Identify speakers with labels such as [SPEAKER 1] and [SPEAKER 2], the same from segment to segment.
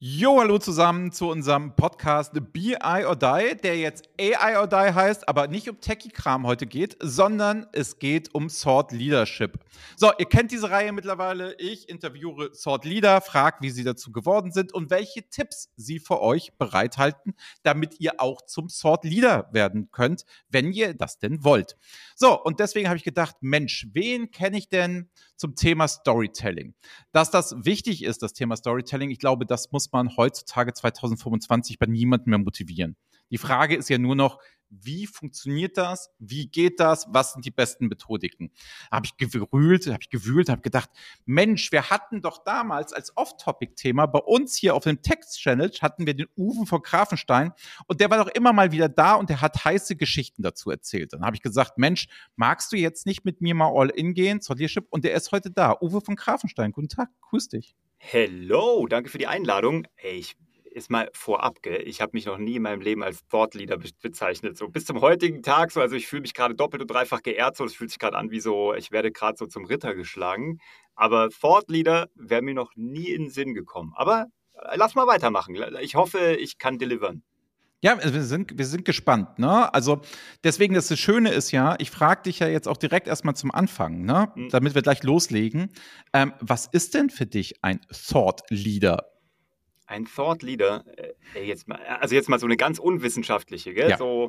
[SPEAKER 1] Jo, hallo zusammen zu unserem Podcast Be I or Die, der jetzt AI or Die heißt, aber nicht um Techie-Kram heute geht, sondern es geht um Thought Leadership. So, ihr kennt diese Reihe mittlerweile. Ich interviewe Thought Leader, frage, wie sie dazu geworden sind und welche Tipps sie für euch bereithalten, damit ihr auch zum Thought Leader werden könnt, wenn ihr das denn wollt. So, und deswegen habe ich gedacht, Mensch, wen kenne ich denn zum Thema Storytelling? Dass das wichtig ist, das Thema Storytelling, ich glaube, das muss man heutzutage 2025 bei niemandem mehr motivieren. Die Frage ist ja nur noch, wie funktioniert das? Wie geht das? Was sind die besten Methodiken? Habe ich gewühlt, habe gedacht, Mensch, wir hatten doch damals als Off-Topic-Thema bei uns hier auf dem Text-Channel hatten wir den Uwe von Grafenstein und der war doch immer mal wieder da und der hat heiße Geschichten dazu erzählt. Dann habe ich gesagt, Mensch, magst du jetzt nicht mit mir mal all in gehen zur Leadership? Und der ist heute da. Uwe von Grafenstein, guten Tag, grüß dich.
[SPEAKER 2] Hello, danke für die Einladung. Ey, ist mal vorab, gell? Ich habe mich noch nie in meinem Leben als Thought Leader bezeichnet. So bis zum heutigen Tag, so, also ich fühle mich gerade doppelt und dreifach geehrt. So, es fühlt sich gerade an wie so, ich werde gerade so zum Ritter geschlagen. Aber Thought Leader wäre mir noch nie in den Sinn gekommen. Aber lass mal weitermachen. Ich hoffe, ich kann delivern.
[SPEAKER 1] Ja, wir sind gespannt, ne? Also deswegen, das Schöne ist ja, ich frage dich ja jetzt auch direkt erstmal zum Anfang, ne? Damit wir gleich loslegen. Was ist denn für dich ein Thought Leader?
[SPEAKER 2] Ein Thought Leader, jetzt mal so eine ganz unwissenschaftliche, gell?
[SPEAKER 1] Ja.
[SPEAKER 2] So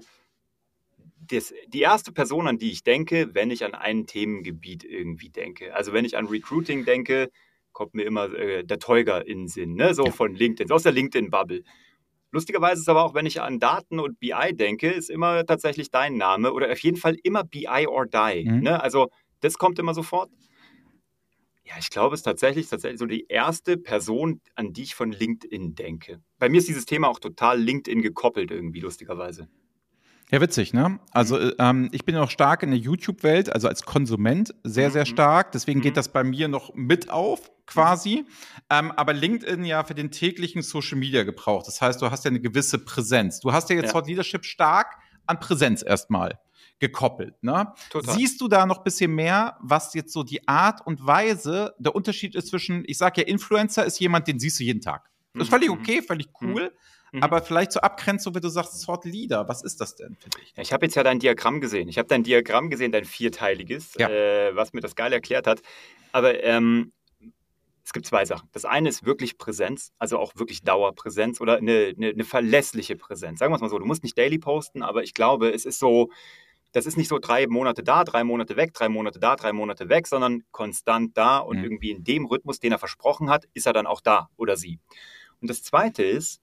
[SPEAKER 2] die erste Person, an die ich denke, wenn ich an ein Themengebiet irgendwie denke. Also wenn ich an Recruiting denke, kommt mir immer der Teuger in den Sinn, ne? So von LinkedIn, so aus der LinkedIn-Bubble. Lustigerweise ist aber auch, wenn ich an Daten und BI denke, ist immer tatsächlich dein Name oder auf jeden Fall immer BI or Die. Ne? Also das kommt immer sofort. Ja, ich glaube, es ist tatsächlich so die erste Person, an die ich von LinkedIn denke. Bei mir ist dieses Thema auch total LinkedIn gekoppelt irgendwie, lustigerweise.
[SPEAKER 1] Ja, witzig, ne? Also ich bin ja noch stark in der YouTube-Welt, also als Konsument sehr, sehr stark. Deswegen geht das bei mir noch mit auf, quasi. Aber LinkedIn ja für den täglichen Social-Media-Gebrauch. Das heißt, du hast ja eine gewisse Präsenz. Du hast ja jetzt Thought Leadership stark an Präsenz erstmal gekoppelt, ne?
[SPEAKER 2] Total.
[SPEAKER 1] Siehst du da noch ein bisschen mehr, was jetzt so die Art und Weise, der Unterschied ist zwischen, ich sag ja, Influencer ist jemand, den siehst du jeden Tag. Das ist völlig okay, völlig cool. Aber vielleicht zur Abgrenzung, wenn du sagst, Thought Leader, was ist das denn für dich?
[SPEAKER 2] Ja, ich habe jetzt ja dein Diagramm gesehen. Ich habe dein Diagramm gesehen, dein vierteiliges, was mir das geil erklärt hat. Aber es gibt zwei Sachen. Das eine ist wirklich Präsenz, also auch wirklich Dauerpräsenz oder eine verlässliche Präsenz. Sagen wir es mal so, du musst nicht daily posten, aber ich glaube, es ist so, das ist nicht so 3 Monate da, 3 Monate weg, 3 Monate da, 3 Monate weg, sondern konstant da und irgendwie in dem Rhythmus, den er versprochen hat, ist er dann auch da oder sie. Und das zweite ist,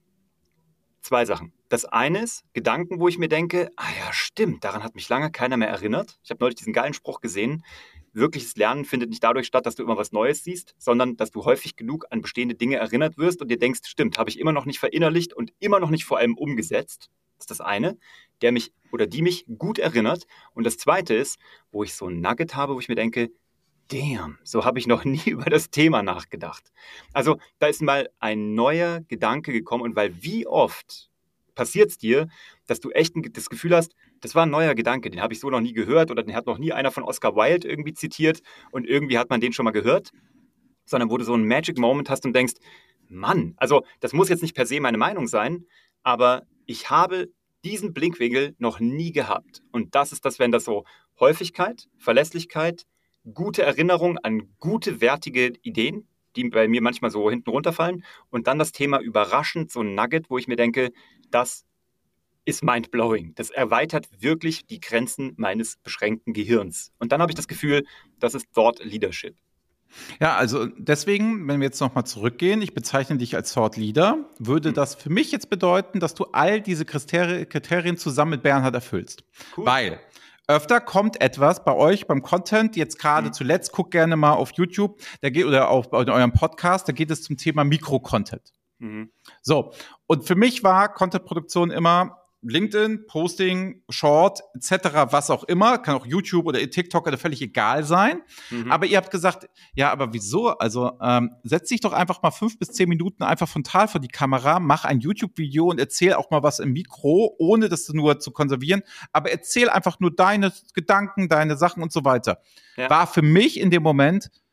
[SPEAKER 2] zwei Sachen. Das eine ist Gedanken, wo ich mir denke, ja stimmt, daran hat mich lange keiner mehr erinnert. Ich habe neulich diesen geilen Spruch gesehen, wirkliches Lernen findet nicht dadurch statt, dass du immer was Neues siehst, sondern dass du häufig genug an bestehende Dinge erinnert wirst und dir denkst, stimmt, habe ich immer noch nicht verinnerlicht und immer noch nicht vor allem umgesetzt. Das ist das eine, der mich oder die mich gut erinnert. Und das zweite ist, wo ich so ein Nugget habe, wo ich mir denke, damn, so habe ich noch nie über das Thema nachgedacht. Also da ist mal ein neuer Gedanke gekommen und weil wie oft passiert es dir, dass du echt das Gefühl hast, das war ein neuer Gedanke, den habe ich so noch nie gehört oder den hat noch nie einer von Oscar Wilde irgendwie zitiert und irgendwie hat man den schon mal gehört, sondern wo du so einen Magic Moment hast und denkst, Mann, also das muss jetzt nicht per se meine Meinung sein, aber ich habe diesen Blickwinkel noch nie gehabt. Und das ist das, wenn das so Häufigkeit, Verlässlichkeit, gute Erinnerung an gute, wertige Ideen, die bei mir manchmal so hinten runterfallen. Und dann das Thema überraschend, so ein Nugget, wo ich mir denke, das ist mindblowing. Das erweitert wirklich die Grenzen meines beschränkten Gehirns. Und dann habe ich das Gefühl, das ist Thought Leadership.
[SPEAKER 1] Ja, also deswegen, wenn wir jetzt nochmal zurückgehen, ich bezeichne dich als Thought Leader, würde das für mich jetzt bedeuten, dass du all diese Kriterien zusammen mit Bernhard erfüllst.
[SPEAKER 2] Cool.
[SPEAKER 1] Weil öfter kommt etwas bei euch beim Content, jetzt gerade zuletzt, guckt gerne mal auf YouTube, oder auf in eurem Podcast, da geht es zum Thema Mikro-Content. So, und für mich war Content-Produktion immer LinkedIn, Posting, Short, etc., was auch immer, kann auch YouTube oder TikTok oder völlig egal sein. Aber ihr habt gesagt, ja, aber wieso? Also setz dich doch einfach mal 5 bis 10 Minuten einfach frontal vor die Kamera, mach ein YouTube-Video und erzähl auch mal was im Mikro, ohne das nur zu konservieren, aber erzähl einfach nur deine Gedanken, deine Sachen und so weiter. Ja. War für mich in dem Moment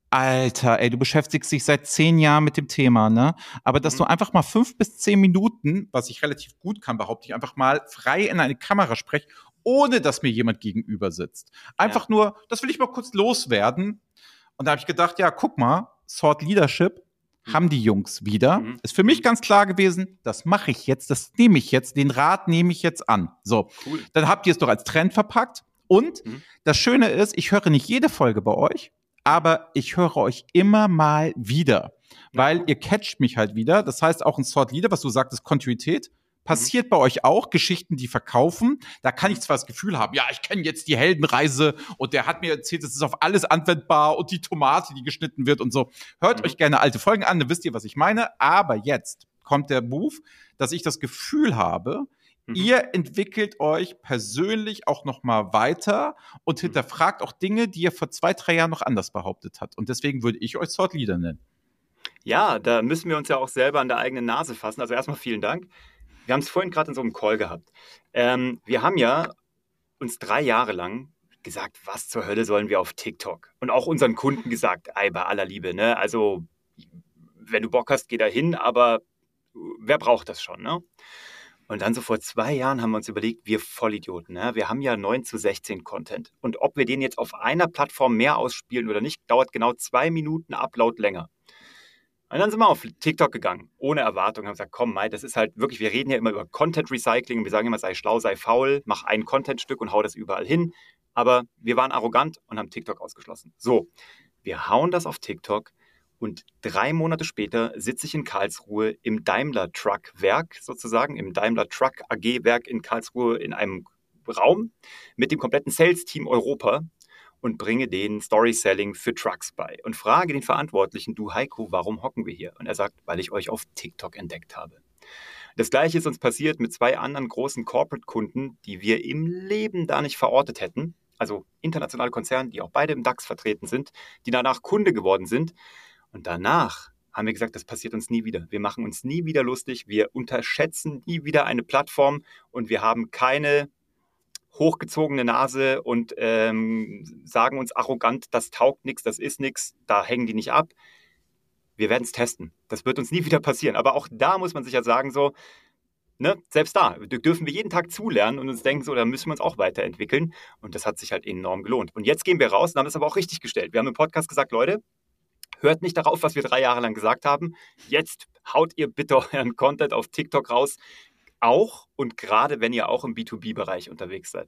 [SPEAKER 1] Alter, ey, du beschäftigst dich seit 10 Jahren mit dem Thema, ne? Aber dass du einfach mal 5 bis 10 Minuten, was ich relativ gut kann, behaupte ich, einfach mal frei in eine Kamera spreche, ohne dass mir jemand gegenüber sitzt.
[SPEAKER 2] Ja.
[SPEAKER 1] Einfach nur, das will ich mal kurz loswerden. Und da habe ich gedacht, ja, guck mal, Thought Leadership haben die Jungs wieder.
[SPEAKER 2] Mhm.
[SPEAKER 1] Ist für mich ganz klar gewesen, das mache ich jetzt, das nehme ich jetzt, den Rat nehme ich jetzt an. So,
[SPEAKER 2] Cool.
[SPEAKER 1] dann habt ihr es doch als Trend verpackt. Und das Schöne ist, ich höre nicht jede Folge bei euch, aber ich höre euch immer mal wieder, weil ihr catcht mich halt wieder. Das heißt, auch ein Thought Leader, was du sagtest, Kontinuität, passiert bei euch auch. Geschichten, die verkaufen. Da kann ich zwar das Gefühl haben, ja, ich kenne jetzt die Heldenreise und der hat mir erzählt, es ist auf alles anwendbar und die Tomate, die geschnitten wird und so. Hört euch gerne alte Folgen an, dann wisst ihr, was ich meine. Aber jetzt kommt der Move, dass ich das Gefühl habe, ihr entwickelt euch persönlich auch noch mal weiter und hinterfragt auch Dinge, die ihr vor 2, 3 Jahren noch anders behauptet habt. Und deswegen würde ich euch Thought Leader nennen.
[SPEAKER 2] Ja, da müssen wir uns ja auch selber an der eigenen Nase fassen. Also erstmal vielen Dank. Wir haben es vorhin gerade in so einem Call gehabt. Wir haben ja uns 3 Jahre lang gesagt, was zur Hölle sollen wir auf TikTok? Und auch unseren Kunden gesagt, ey, bei aller Liebe, ne? Also, wenn du Bock hast, geh da hin, aber wer braucht das schon, ne? Und dann so vor 2 Jahren haben wir uns überlegt, wir Vollidioten, ne? Wir haben ja 9:16 Content. Und ob wir den jetzt auf einer Plattform mehr ausspielen oder nicht, dauert genau 2 Minuten Upload länger. Und dann sind wir auf TikTok gegangen, ohne Erwartung, haben gesagt, komm, Mai, das ist halt wirklich, wir reden ja immer über Content Recycling und wir sagen immer, sei schlau, sei faul, mach ein Contentstück und hau das überall hin. Aber wir waren arrogant und haben TikTok ausgeschlossen. So, wir hauen das auf TikTok und 3 Monate später sitze ich in Karlsruhe im Daimler Truck Werk sozusagen, im Daimler Truck AG Werk in Karlsruhe in einem Raum mit dem kompletten Sales-Team Europa und bringe denen Story-Selling für Trucks bei und frage den Verantwortlichen, du Heiko, warum hocken wir hier? Und er sagt, weil ich euch auf TikTok entdeckt habe. Das Gleiche ist uns passiert mit 2 anderen großen Corporate-Kunden, die wir im Leben da nicht verortet hätten. Also internationale Konzerne, die auch beide im DAX vertreten sind, die danach Kunde geworden sind. Und danach haben wir gesagt, das passiert uns nie wieder. Wir machen uns nie wieder lustig, wir unterschätzen nie wieder eine Plattform und wir haben keine hochgezogene Nase und sagen uns arrogant, das taugt nichts, das ist nichts, da hängen die nicht ab. Wir werden es testen. Das wird uns nie wieder passieren. Aber auch da muss man sich ja sagen, so, ne, selbst da dürfen wir jeden Tag zulernen und uns denken, so, da müssen wir uns auch weiterentwickeln. Und das hat sich halt enorm gelohnt. Und jetzt gehen wir raus und haben das aber auch richtig gestellt. Wir haben im Podcast gesagt, Leute, hört nicht darauf, was wir 3 Jahre lang gesagt haben. Jetzt haut ihr bitte euren Content auf TikTok raus. Auch und gerade wenn ihr auch im B2B-Bereich unterwegs seid.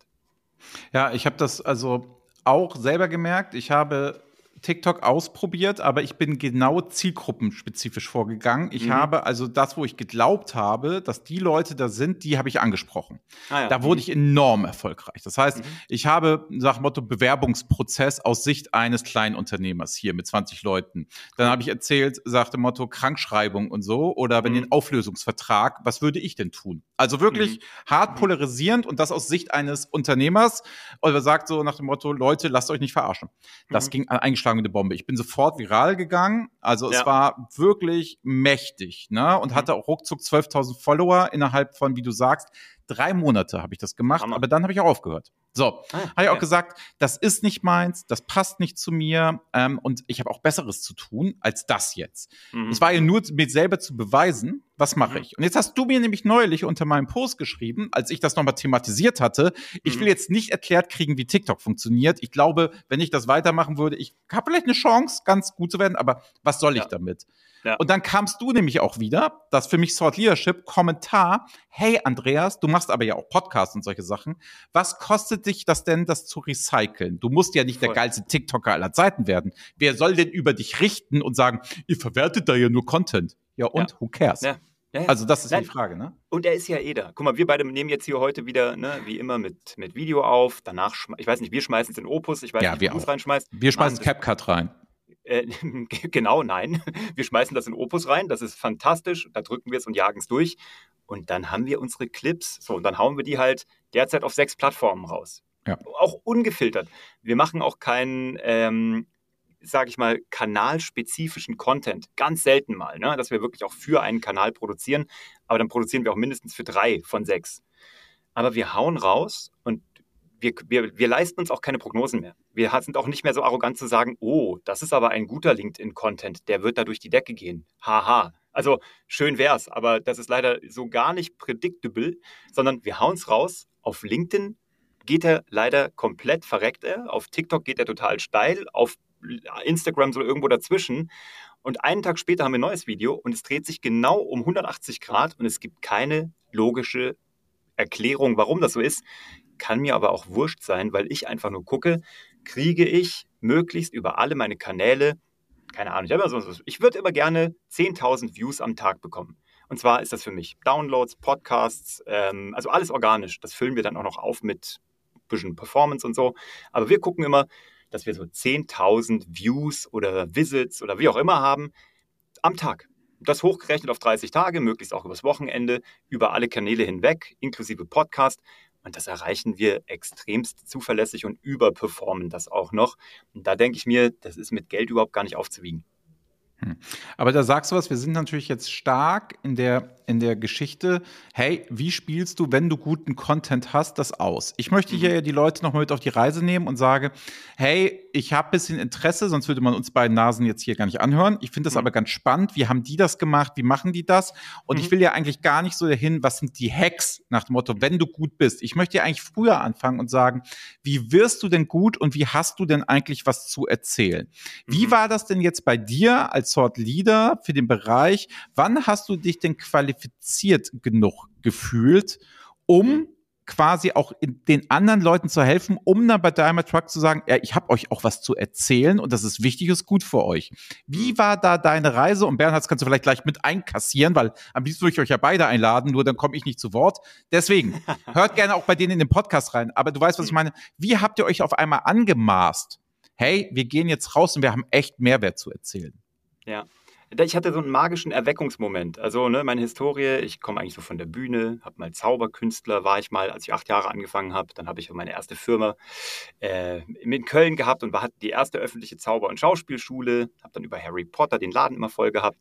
[SPEAKER 1] Ja, ich habe das also auch selber gemerkt. Ich habe TikTok ausprobiert, aber ich bin genau zielgruppenspezifisch vorgegangen. Ich habe also das, wo ich geglaubt habe, dass die Leute da sind, die habe ich angesprochen. Da wurde ich enorm erfolgreich. Das heißt, ich habe nach Motto Bewerbungsprozess aus Sicht eines kleinen Unternehmers hier mit 20 Leuten. Dann habe ich erzählt, sagte Motto Krankschreibung und so oder wenn den Auflösungsvertrag, was würde ich denn tun? Also wirklich hart polarisierend und das aus Sicht eines Unternehmers oder sagt so nach dem Motto, Leute, lasst euch nicht verarschen. Das ging eingeschlagen wie eine Bombe. Ich bin sofort viral gegangen. Also es war wirklich mächtig, ne? Und hatte auch ruckzuck 12.000 Follower innerhalb von, wie du sagst, 3 Monate habe ich das gemacht, aber dann habe ich auch aufgehört. So, habe ich auch gesagt, das ist nicht meins, das passt nicht zu mir und ich habe auch Besseres zu tun als das jetzt. Es war ja nur, mir selber zu beweisen, was mache ich. Und jetzt hast du mir nämlich neulich unter meinem Post geschrieben, als ich das nochmal thematisiert hatte, ich will jetzt nicht erklärt kriegen, wie TikTok funktioniert. Ich glaube, wenn ich das weitermachen würde, ich habe vielleicht eine Chance, ganz gut zu werden, aber was soll ich damit? Ja. Und dann kamst du nämlich auch wieder, das für mich Thought Leadership, Kommentar, hey Andreas, du machst aber ja auch Podcasts und solche Sachen, was kostet dich das denn, das zu recyceln? Du musst ja nicht der geilste TikToker aller Zeiten werden. Wer soll denn über dich richten und sagen, ihr verwertet da ja nur Content? Ja und, who cares? Ja. Ja, ja. Also das ist die Frage, ne?
[SPEAKER 2] Und er ist ja eh da. Guck mal, wir beide nehmen jetzt hier heute wieder, ne, wie immer, mit Video auf. Danach, ich weiß nicht, wir schmeißen es in Opus. Ich weiß nicht, wie du es reinschmeißt.
[SPEAKER 1] Wir schmeißen CapCut rein.
[SPEAKER 2] Genau, nein. Wir schmeißen das in Opus rein. Das ist fantastisch. Da drücken wir es und jagen es durch. Und dann haben wir unsere Clips. So, und dann hauen wir die halt derzeit auf 6 Plattformen raus. Ja. Auch ungefiltert. Wir machen auch keinen sage ich mal, kanalspezifischen Content. Ganz selten mal, ne? Dass wir wirklich auch für einen Kanal produzieren. Aber dann produzieren wir auch mindestens für 3 von 6. Aber wir hauen raus und wir leisten uns auch keine Prognosen mehr. Wir sind auch nicht mehr so arrogant zu sagen, oh, das ist aber ein guter LinkedIn-Content, der wird da durch die Decke gehen. Haha. Also schön wär's, aber das ist leider so gar nicht predictable, sondern wir hauen's raus. Auf LinkedIn geht er leider komplett verreckt. Auf TikTok geht er total steil, auf Instagram so irgendwo dazwischen. Und einen Tag später haben wir ein neues Video und es dreht sich genau um 180 Grad und es gibt keine logische Erklärung, warum das so ist. Kann mir aber auch wurscht sein, weil ich einfach nur gucke, kriege ich möglichst über alle meine Kanäle, keine Ahnung, ich würde immer gerne 10.000 Views am Tag bekommen. Und zwar ist das für mich Downloads, Podcasts, also alles organisch. Das füllen wir dann auch noch auf mit ein bisschen Performance und so. Aber wir gucken immer, dass wir so 10.000 Views oder Visits oder wie auch immer haben am Tag. Das hochgerechnet auf 30 Tage, möglichst auch übers Wochenende, über alle Kanäle hinweg, inklusive Podcast. Und das erreichen wir extremst zuverlässig und überperformen das auch noch. Und da denke ich mir, das ist mit Geld überhaupt gar nicht aufzuwiegen.
[SPEAKER 1] Aber da sagst du was, wir sind natürlich jetzt stark in der Geschichte, hey, wie spielst du, wenn du guten Content hast, das aus? Ich möchte hier die Leute noch mal mit auf die Reise nehmen und sage, hey, ich habe ein bisschen Interesse, sonst würde man uns beiden Nasen jetzt hier gar nicht anhören. Ich finde das aber ganz spannend. Wie haben die das gemacht? Wie machen die das? Und ich will ja eigentlich gar nicht so dahin, was sind die Hacks nach dem Motto, wenn du gut bist. Ich möchte ja eigentlich früher anfangen und sagen, wie wirst du denn gut und wie hast du denn eigentlich was zu erzählen? Wie war das denn jetzt bei dir als Thought Leader für den Bereich? Wann hast du dich denn qualifiziert genug gefühlt, um quasi auch den anderen Leuten zu helfen, um dann bei Daimler Truck zu sagen, ja, ich habe euch auch was zu erzählen und das ist wichtig, ist gut für euch. Wie war da deine Reise? Und Bernhard, das kannst du vielleicht gleich mit einkassieren, weil am liebsten würde ich euch ja beide einladen, nur dann komme ich nicht zu Wort. Deswegen, hört gerne auch bei denen in den Podcast rein. Aber du weißt, was ich meine. Wie habt ihr euch auf einmal angemaßt? Hey, wir gehen jetzt raus und wir haben echt Mehrwert zu erzählen.
[SPEAKER 2] Ja. Ich hatte so einen magischen Erweckungsmoment. Also meine Historie, ich komme eigentlich so von der Bühne, habe mal Zauberkünstler, war ich mal, als ich 8 Jahre angefangen habe. Dann habe ich meine erste Firma in Köln gehabt und hatte die erste öffentliche Zauber- und Schauspielschule. Habe dann über Harry Potter den Laden immer voll gehabt,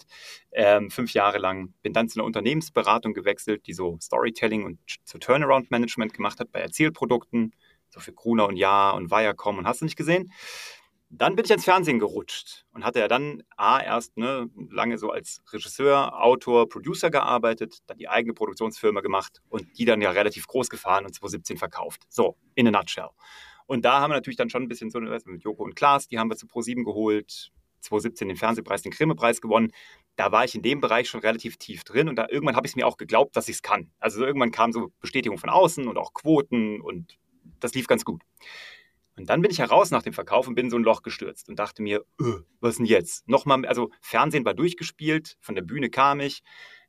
[SPEAKER 2] 5 Jahre lang. Bin dann zu einer Unternehmensberatung gewechselt, die so Storytelling und so Turnaround-Management gemacht hat bei Erzählprodukten, so für Gruner und Jahr und Viacom und hast du nicht gesehen. Dann bin ich ins Fernsehen gerutscht und hatte ja dann erst lange so als Regisseur, Autor, Producer gearbeitet, dann die eigene Produktionsfirma gemacht und die dann ja relativ groß gefahren und 2017 verkauft. So, in a nutshell. Und da haben wir natürlich dann schon ein bisschen so mit Joko und Klaas, die haben wir zu ProSieben geholt, 2017 den Fernsehpreis, den Grimme-Preis gewonnen. Da war ich in dem Bereich schon relativ tief drin und da irgendwann habe ich es mir auch geglaubt, dass ich es kann. Also irgendwann kam so Bestätigung von außen und auch Quoten und das lief ganz gut. Und dann bin ich heraus nach dem Verkauf und bin in so ein Loch gestürzt und dachte mir, was denn jetzt? Nochmal, also Fernsehen war durchgespielt, von der Bühne kam ich.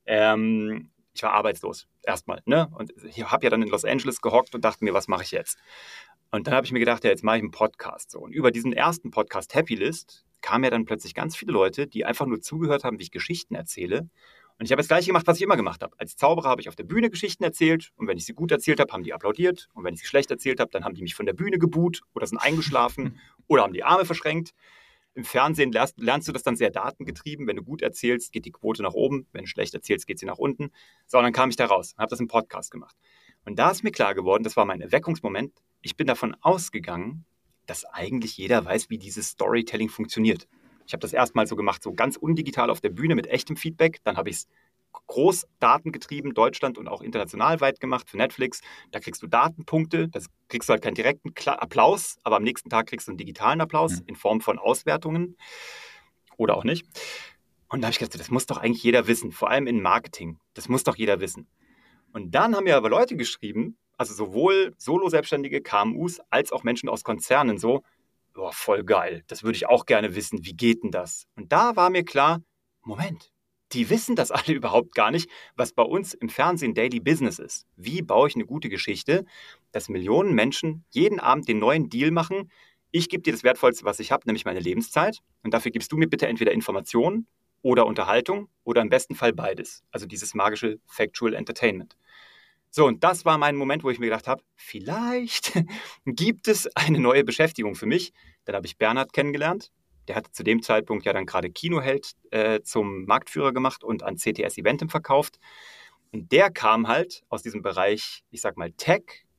[SPEAKER 2] Ich war arbeitslos erstmal. Und ich habe ja dann in Los Angeles gehockt und dachte mir, was mache ich jetzt? Und dann habe ich mir gedacht, ja, jetzt mache ich einen Podcast. So. Und über diesen ersten Podcast Happy List kamen ja dann plötzlich ganz viele Leute, die einfach nur zugehört haben, wie ich Geschichten erzähle. Und ich habe das Gleiche gemacht, was ich immer gemacht habe. Als Zauberer habe ich auf der Bühne Geschichten erzählt und wenn ich sie gut erzählt habe, haben die applaudiert und wenn ich sie schlecht erzählt habe, dann haben die mich von der Bühne gebuht oder sind eingeschlafen oder haben die Arme verschränkt. Im Fernsehen lernst du das dann sehr datengetrieben. Wenn du gut erzählst, geht die Quote nach oben. Wenn du schlecht erzählst, geht sie nach unten. So, und dann kam ich da raus und habe das im Podcast gemacht. Und da ist mir klar geworden, das war mein Erweckungsmoment. Ich bin davon ausgegangen, dass eigentlich jeder weiß, wie dieses Storytelling funktioniert. Ich habe das erstmal so gemacht, so ganz undigital auf der Bühne mit echtem Feedback. Dann habe ich es groß datengetrieben, Deutschland und auch international weit gemacht für Netflix. Da kriegst du Datenpunkte, da kriegst du halt keinen direkten Applaus, aber am nächsten Tag kriegst du einen digitalen Applaus in Form von Auswertungen oder auch nicht. Und da habe ich gedacht, das muss doch eigentlich jeder wissen, vor allem in Marketing. Das muss doch jeder wissen. Und dann haben mir aber Leute geschrieben, also sowohl Solo-Selbstständige, KMUs, als auch Menschen aus Konzernen so, boah, voll geil, das würde ich auch gerne wissen, wie geht denn das? Und da war mir klar, Moment, die wissen das alle überhaupt gar nicht, was bei uns im Fernsehen Daily Business ist. Wie baue ich eine gute Geschichte, dass Millionen Menschen jeden Abend den neuen Deal machen, ich gebe dir das Wertvollste, was ich habe, nämlich meine Lebenszeit und dafür gibst du mir bitte entweder Informationen oder Unterhaltung oder im besten Fall beides, also dieses magische Factual Entertainment. So, und das war mein Moment, wo ich mir gedacht habe, vielleicht gibt es eine neue Beschäftigung für mich. Dann habe ich Bernhard kennengelernt. Der hatte zu dem Zeitpunkt ja dann gerade Kinoheld zum Marktführer gemacht und an CTS Eventim verkauft. Und der kam halt aus diesem Bereich, ich sag mal Tech,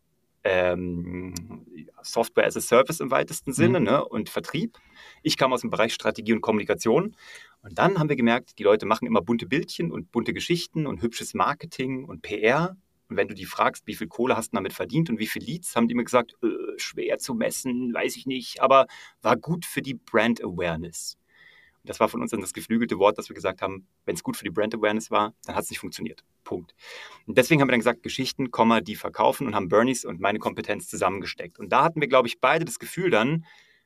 [SPEAKER 2] Software as a Service im weitesten Sinne, ne? Und Vertrieb. Ich kam aus dem Bereich Strategie und Kommunikation. Und dann haben wir gemerkt, die Leute machen immer bunte Bildchen und bunte Geschichten und hübsches Marketing und PR. Und wenn du die fragst, wie viel Kohle hast du damit verdient und wie viel Leads, haben die mir gesagt, schwer zu messen, weiß ich nicht, aber war gut für die Brand Awareness. Und das war von uns dann das geflügelte Wort, dass wir gesagt haben, wenn es gut für die Brand Awareness war, dann hat es nicht funktioniert. Punkt. Und deswegen haben wir dann gesagt, Geschichten, die verkaufen und haben Bernies und meine Kompetenz zusammengesteckt. Und da hatten wir, glaube ich, beide das Gefühl dann,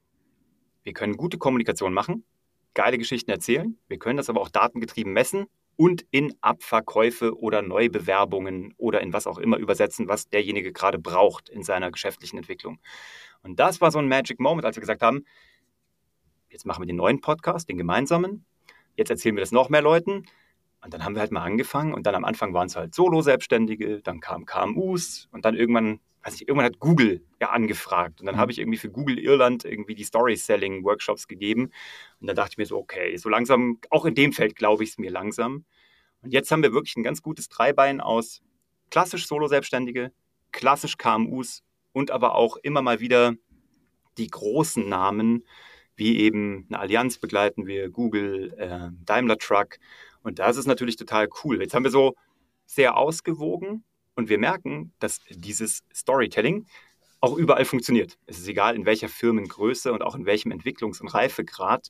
[SPEAKER 2] wir können gute Kommunikation machen, geile Geschichten erzählen, wir können das aber auch datengetrieben messen und in Abverkäufe oder Neubewerbungen oder in was auch immer übersetzen, was derjenige gerade braucht in seiner geschäftlichen Entwicklung. Und das war so ein Magic Moment, als wir gesagt haben, jetzt machen wir den neuen Podcast, den gemeinsamen, jetzt erzählen wir das noch mehr Leuten. Und dann haben wir halt mal angefangen und dann am Anfang waren es halt Solo-Selbstständige, dann kamen KMUs und dann irgendwann hat Google ja angefragt und dann habe ich irgendwie für Google Irland irgendwie die Story-Selling-Workshops gegeben und dann dachte ich mir so, okay, so langsam, auch in dem Feld glaube ich es mir langsam. Und jetzt haben wir wirklich ein ganz gutes Dreibein aus klassisch Solo-Selbstständige, klassisch KMUs und aber auch immer mal wieder die großen Namen, wie eben eine Allianz begleiten wir, Google, Daimler Truck. Und das ist natürlich total cool. Jetzt haben wir so sehr ausgewogen und wir merken, dass dieses Storytelling auch überall funktioniert. Es ist egal, in welcher Firmengröße und auch in welchem Entwicklungs- und Reifegrad.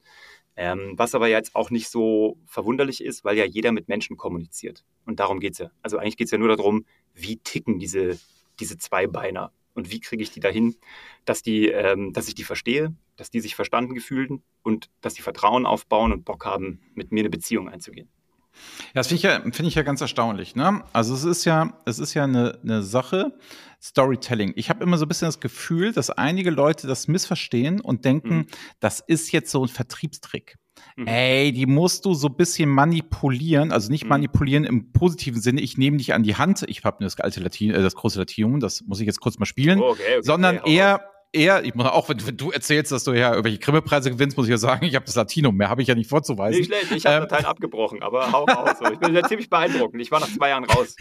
[SPEAKER 2] Was aber jetzt auch nicht so verwunderlich ist, weil ja jeder mit Menschen kommuniziert. Und darum geht es ja. Also eigentlich geht es ja nur darum, wie ticken diese Zweibeiner und wie kriege ich die dahin, dass ich die verstehe, dass die sich verstanden fühlen und dass die Vertrauen aufbauen und Bock haben, mit mir eine Beziehung einzugehen.
[SPEAKER 1] Ja, das finde ich ja ganz erstaunlich, ne? Also es ist ja eine Sache, Storytelling. Ich habe immer so ein bisschen das Gefühl, dass einige Leute das missverstehen und denken, das ist jetzt so ein Vertriebstrick. Ey, die musst du so ein bisschen manipulieren, also nicht manipulieren im positiven Sinne, ich nehme dich an die Hand, ich habe das das große Latinum, das muss ich jetzt kurz mal spielen, sondern eher, ich muss auch, wenn du erzählst, dass du ja irgendwelche Grimme-Preise gewinnst, muss ich ja sagen, ich habe das Latinum, mehr habe ich ja nicht vorzuweisen.
[SPEAKER 2] Nicht schlecht, ich habe Dateien abgebrochen, aber hau raus. Ich bin ja ziemlich beeindruckend. Ich war nach 2 Jahren raus.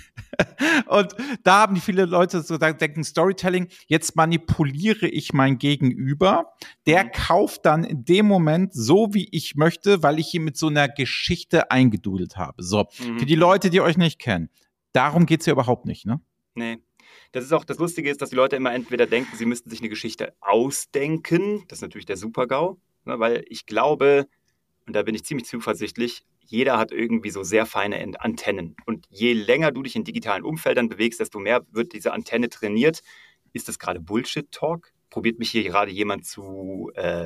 [SPEAKER 1] Und da haben die viele Leute so denken, Storytelling, jetzt manipuliere ich mein Gegenüber, der kauft dann in dem Moment so, wie ich möchte, weil ich ihn mit so einer Geschichte eingedudelt habe. So, für die Leute, die euch nicht kennen, darum geht's ja überhaupt nicht, ne?
[SPEAKER 2] Nee. Das ist auch das Lustige ist, dass die Leute immer entweder denken, sie müssten sich eine Geschichte ausdenken. Das ist natürlich der Super-GAU, ne, weil ich glaube, und da bin ich ziemlich zuversichtlich, jeder hat irgendwie so sehr feine Antennen. Und je länger du dich in digitalen Umfeldern bewegst, desto mehr wird diese Antenne trainiert. Ist das gerade Bullshit-Talk? Probiert mich hier gerade jemand zu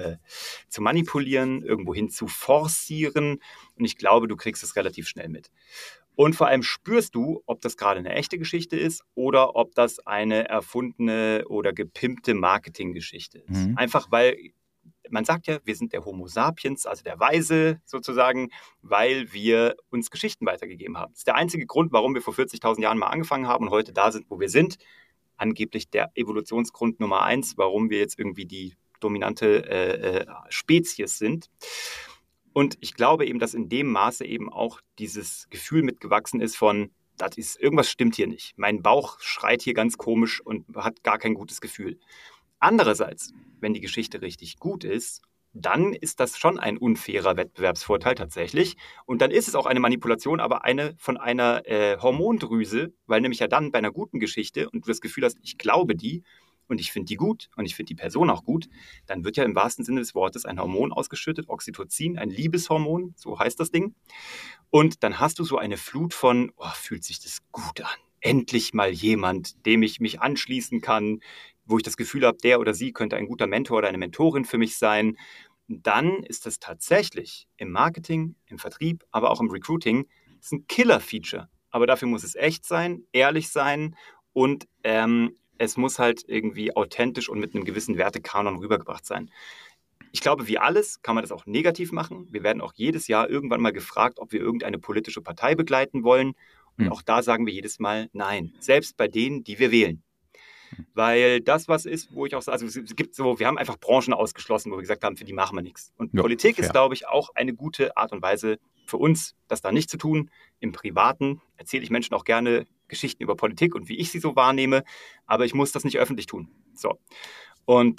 [SPEAKER 2] manipulieren, irgendwohin zu forcieren? Und ich glaube, du kriegst es relativ schnell mit. Und vor allem spürst du, ob das gerade eine echte Geschichte ist oder ob das eine erfundene oder gepimpte Marketinggeschichte ist. Einfach weil, man sagt ja, wir sind der Homo sapiens, also der Weise sozusagen, weil wir uns Geschichten weitergegeben haben. Das ist der einzige Grund, warum wir vor 40.000 Jahren mal angefangen haben und heute da sind, wo wir sind. Angeblich der Evolutionsgrund Nummer 1, warum wir jetzt irgendwie die dominante Spezies sind. Und ich glaube eben, dass in dem Maße eben auch dieses Gefühl mitgewachsen ist von, irgendwas stimmt hier nicht. Mein Bauch schreit hier ganz komisch und hat gar kein gutes Gefühl. Andererseits, wenn die Geschichte richtig gut ist, dann ist das schon ein unfairer Wettbewerbsvorteil tatsächlich. Und dann ist es auch eine Manipulation, aber von einer Hormondrüse, weil nämlich ja dann bei einer guten Geschichte und du das Gefühl hast, ich glaube die, und ich finde die gut und ich finde die Person auch gut, dann wird ja im wahrsten Sinne des Wortes ein Hormon ausgeschüttet, Oxytocin, ein Liebeshormon, so heißt das Ding. Und dann hast du so eine Flut von, fühlt sich das gut an. Endlich mal jemand, dem ich mich anschließen kann, wo ich das Gefühl habe, der oder sie könnte ein guter Mentor oder eine Mentorin für mich sein. Dann ist das tatsächlich im Marketing, im Vertrieb, aber auch im Recruiting, das ist ein Killer-Feature. Aber dafür muss es echt sein, ehrlich sein und es muss halt irgendwie authentisch und mit einem gewissen Wertekanon rübergebracht sein. Ich glaube, wie alles kann man das auch negativ machen. Wir werden auch jedes Jahr irgendwann mal gefragt, ob wir irgendeine politische Partei begleiten wollen. Und auch da sagen wir jedes Mal nein. Selbst bei denen, die wir wählen. Weil das was ist, wo ich auch sage, also es gibt so, wir haben einfach Branchen ausgeschlossen, wo wir gesagt haben, für die machen wir nichts. Und Politik ist, glaube ich, auch eine gute Art und Weise für uns, das da nicht zu tun. Im Privaten erzähle ich Menschen auch gerne, Geschichten über Politik und wie ich sie so wahrnehme, aber ich muss das nicht öffentlich tun. So. Und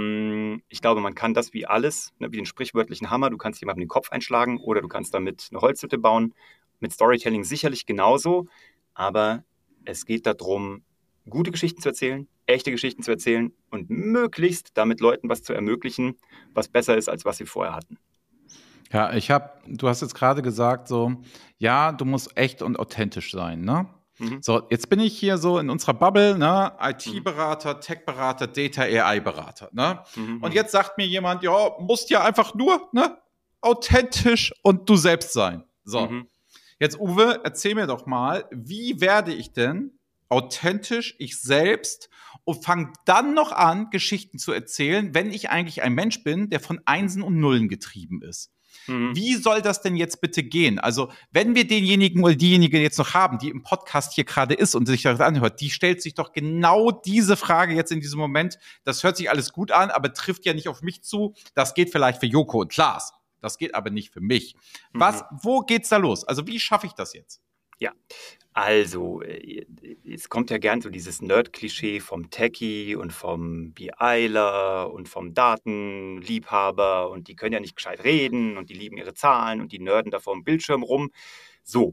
[SPEAKER 2] ich glaube, man kann das wie alles, ne, wie den sprichwörtlichen Hammer, du kannst jemandem den Kopf einschlagen oder du kannst damit eine Holzhütte bauen. Mit Storytelling sicherlich genauso, aber es geht darum, gute Geschichten zu erzählen, echte Geschichten zu erzählen und möglichst damit Leuten was zu ermöglichen, was besser ist, als was sie vorher hatten.
[SPEAKER 1] Ja, du hast jetzt gerade gesagt, so, ja, du musst echt und authentisch sein, ne? So, jetzt bin ich hier so in unserer Bubble, ne? IT-Berater, Tech-Berater, Data AI-Berater, ne? Und jetzt sagt mir jemand, ja, musst ja einfach nur, ne, authentisch und du selbst sein. So. Jetzt, Uwe, erzähl mir doch mal, wie werde ich denn authentisch, ich selbst, und fange dann noch an, Geschichten zu erzählen, wenn ich eigentlich ein Mensch bin, der von Einsen und Nullen getrieben ist. Wie soll das denn jetzt bitte gehen? Also, wenn wir denjenigen oder diejenige jetzt noch haben, die im Podcast hier gerade ist und sich das anhört, die stellt sich doch genau diese Frage jetzt in diesem Moment. Das hört sich alles gut an, aber trifft ja nicht auf mich zu. Das geht vielleicht für Joko und Klaas. Das geht aber nicht für mich. Wo geht's da los? Also, wie schaffe ich das jetzt?
[SPEAKER 2] Ja, also, es kommt ja gern so dieses Nerd-Klischee vom Techie und vom BIler und vom Datenliebhaber und die können ja nicht gescheit reden und die lieben ihre Zahlen und die nerden da vor dem Bildschirm rum. So,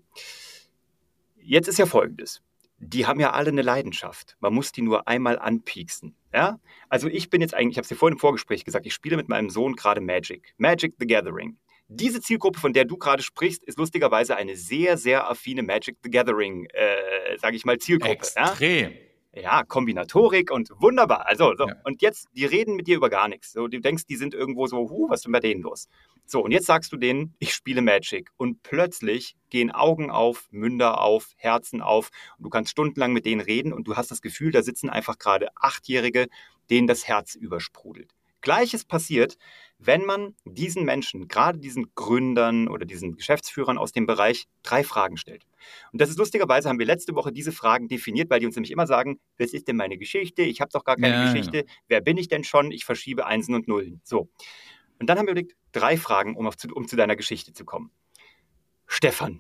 [SPEAKER 2] jetzt ist ja Folgendes. Die haben ja alle eine Leidenschaft. Man muss die nur einmal anpieksen. Ja? Also ich bin jetzt eigentlich, ich habe es dir vorhin im Vorgespräch gesagt, ich spiele mit meinem Sohn gerade Magic. Magic the Gathering. Diese Zielgruppe, von der du gerade sprichst, ist lustigerweise eine sehr, sehr affine Magic the Gathering, sage ich mal, Zielgruppe.
[SPEAKER 1] Extrem.
[SPEAKER 2] Ja, Kombinatorik und wunderbar. Also, so. Ja. Und jetzt, die reden mit dir über gar nichts. So, du denkst, die sind irgendwo so, was ist denn bei denen los? So, und jetzt sagst du denen, ich spiele Magic. Und plötzlich gehen Augen auf, Münder auf, Herzen auf. Und du kannst stundenlang mit denen reden und du hast das Gefühl, da sitzen einfach gerade 8-Jährige, denen das Herz übersprudelt. Gleiches passiert, wenn man diesen Menschen, gerade diesen Gründern oder diesen Geschäftsführern aus dem Bereich 3 Fragen stellt. Und das ist lustigerweise, haben wir letzte Woche diese Fragen definiert, weil die uns nämlich immer sagen, was ist denn meine Geschichte? Ich habe doch gar keine Geschichte. Ja. Wer bin ich denn schon? Ich verschiebe Einsen und Nullen. So. Und dann haben wir überlegt, 3 Fragen, um zu deiner Geschichte zu kommen. Stefan,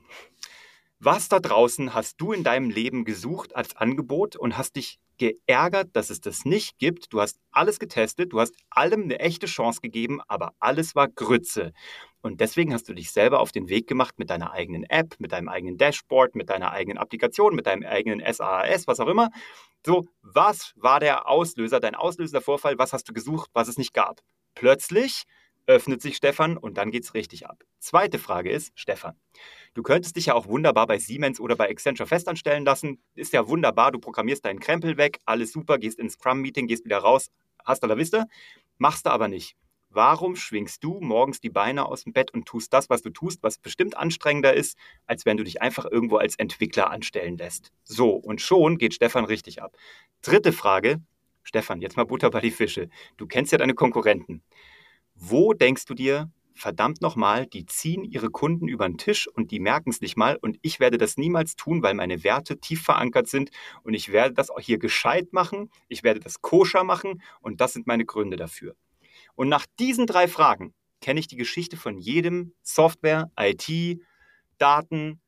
[SPEAKER 2] was da draußen hast du in deinem Leben gesucht als Angebot und hast dich geärgert, dass es das nicht gibt? Du hast alles getestet, du hast allem eine echte Chance gegeben, aber alles war Grütze. Und deswegen hast du dich selber auf den Weg gemacht mit deiner eigenen App, mit deinem eigenen Dashboard, mit deiner eigenen Applikation, mit deinem eigenen SaaS, was auch immer. So, was war der Auslöser, dein auslösender Vorfall? Was hast du gesucht, was es nicht gab? Plötzlich öffnet sich Stefan und dann geht's richtig ab. Zweite Frage ist, Stefan, du könntest dich ja auch wunderbar bei Siemens oder bei Accenture festanstellen lassen. Ist ja wunderbar, du programmierst deinen Krempel weg, alles super, gehst ins Scrum-Meeting, gehst wieder raus, hasta la vista, machst du aber nicht. Warum schwingst du morgens die Beine aus dem Bett und tust das, was du tust, was bestimmt anstrengender ist, als wenn du dich einfach irgendwo als Entwickler anstellen lässt? So, und schon geht Stefan richtig ab. Dritte Frage, Stefan, jetzt mal Butter bei die Fische. Du kennst ja deine Konkurrenten. Wo denkst du dir, verdammt nochmal, die ziehen ihre Kunden über den Tisch und die merken es nicht mal und ich werde das niemals tun, weil meine Werte tief verankert sind und ich werde das auch hier gescheit machen, ich werde das koscher machen und das sind meine Gründe dafür. Und nach diesen 3 Fragen kenne ich die Geschichte von jedem Software, IT, Daten,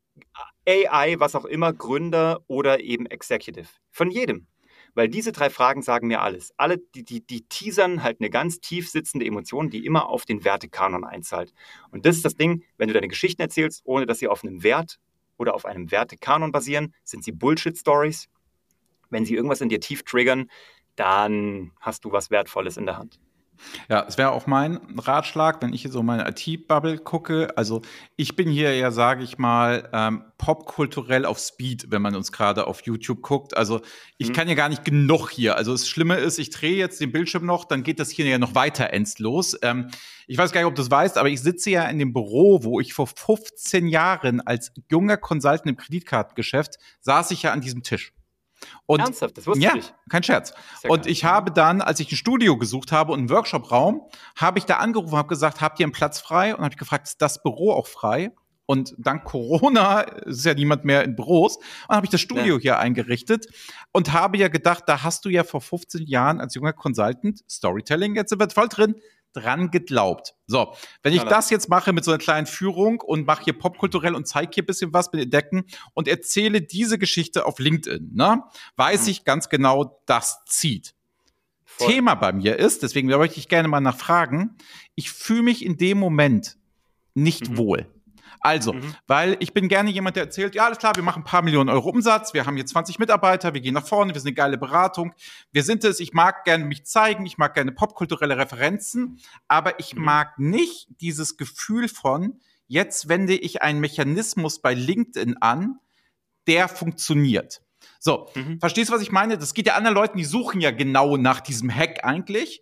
[SPEAKER 2] AI, was auch immer, Gründer oder eben Executive. Von jedem. Weil diese 3 Fragen sagen mir alles. Alle, die teasern halt eine ganz tief sitzende Emotion, die immer auf den Wertekanon einzahlt. Und das ist das Ding, wenn du deine Geschichten erzählst, ohne dass sie auf einem Wert oder auf einem Wertekanon basieren, sind sie Bullshit-Stories. Wenn sie irgendwas in dir tief triggern, dann hast du was Wertvolles in der Hand.
[SPEAKER 1] Ja, es wäre auch mein Ratschlag, wenn ich hier so meine IT-Bubble gucke. Also ich bin hier ja, sage ich mal, popkulturell auf Speed, wenn man uns gerade auf YouTube guckt. Also ich kann ja gar nicht genug hier. Also das Schlimme ist, ich drehe jetzt den Bildschirm noch, dann geht das hier ja noch weiter endlos. Ich weiß gar nicht, ob du es weißt, aber ich sitze ja in dem Büro, wo ich vor 15 Jahren als junger Consultant im Kreditkartengeschäft saß ich ja an diesem Tisch. Und
[SPEAKER 2] ernsthaft, das wusste ich nicht.
[SPEAKER 1] Kein Scherz. Und ich habe dann, als ich ein Studio gesucht habe und einen Workshop-Raum, habe ich da angerufen und habe gesagt, habt ihr einen Platz frei? Und habe gefragt, ist das Büro auch frei? Und dank Corona ist ja niemand mehr in Büros. Und habe ich das Studio hier eingerichtet und habe ja gedacht, da hast du ja vor 15 Jahren als junger Consultant Storytelling, jetzt sind wir voll drin, dran geglaubt. So, wenn ich das jetzt mache mit so einer kleinen Führung und mache hier popkulturell und zeige hier ein bisschen was mit Entdecken und erzähle diese Geschichte auf LinkedIn, ne, weiß ich ganz genau, das zieht. Voll. Thema bei mir ist, deswegen möchte ich gerne mal nachfragen, ich fühle mich in dem Moment nicht wohl. Also, weil ich bin gerne jemand, der erzählt, ja, alles klar, wir machen ein paar Millionen Euro Umsatz, wir haben hier 20 Mitarbeiter, wir gehen nach vorne, wir sind eine geile Beratung, wir sind es, ich mag gerne mich zeigen, ich mag gerne popkulturelle Referenzen, aber ich mag nicht dieses Gefühl von, jetzt wende ich einen Mechanismus bei LinkedIn an, der funktioniert. So, verstehst du, was ich meine? Das geht ja anderen Leuten, die suchen ja genau nach diesem Hack eigentlich.